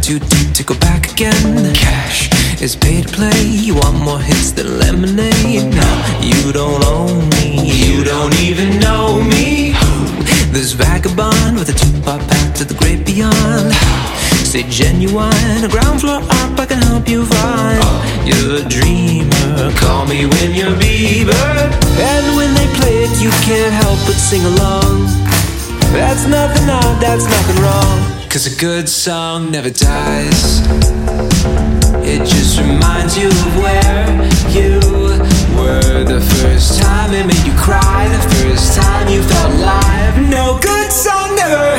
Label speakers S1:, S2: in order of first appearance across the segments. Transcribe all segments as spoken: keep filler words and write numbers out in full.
S1: too deep to go back again. Cash is pay to play. You want more hits than lemonade. No, you don't own me. You don't even know me. This vagabond with a two-part path to the great beyond. Stay genuine, a ground floor up I can help you find. You're a dreamer, call me when you're Bieber. And when they play it you can't help but sing along. That's nothing odd, that's nothing wrong. Cause a good song never dies. It just reminds you of where you were the first time it made you cry, the first time you felt alive. No good song never.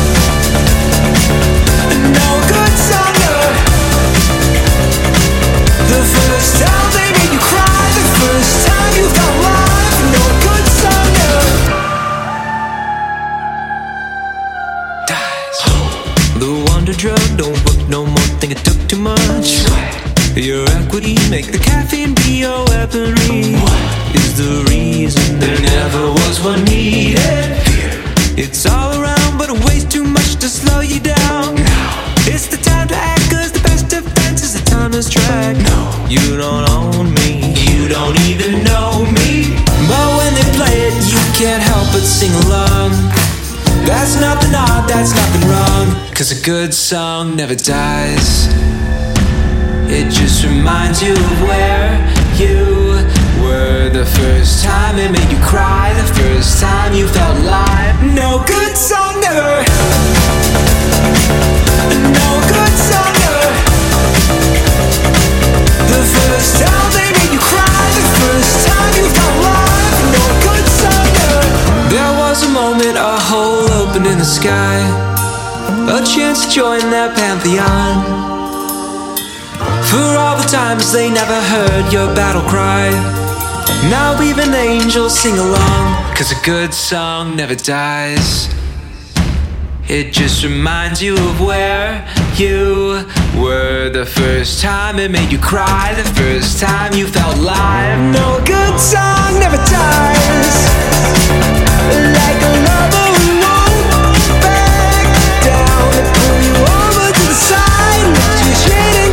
S1: No good song never. The first time they made you cry, the first time you felt alive. No good song never dies. The wonder drug don't work no more, think it took too much. Your equity, make the caffeine be your weaponry. What is the reason there never was one needed? Fear. It's all around but it weighs too much to slow you down. Now it's the time to act, cause the best defense is the timeless track. No, you don't own me, you don't even know me. But when they play it you can't help but sing along. That's nothing odd, that's nothing wrong. Cause a good song never dies. It just reminds you of where you were the first time it made you cry, the first time you felt alive. No good song never. No good song never. The first time they made you cry, the first time you felt alive. No good song never. There was a moment, a hole opened in the sky, a chance to join their pantheon. For all the times they never heard your battle cry, now even angels sing along. Cause a good song never dies. It just reminds you of where you were the first time it made you cry, the first time you felt alive. No good song never dies. Like a lover who won't back down and pull you over to the side, lift your chin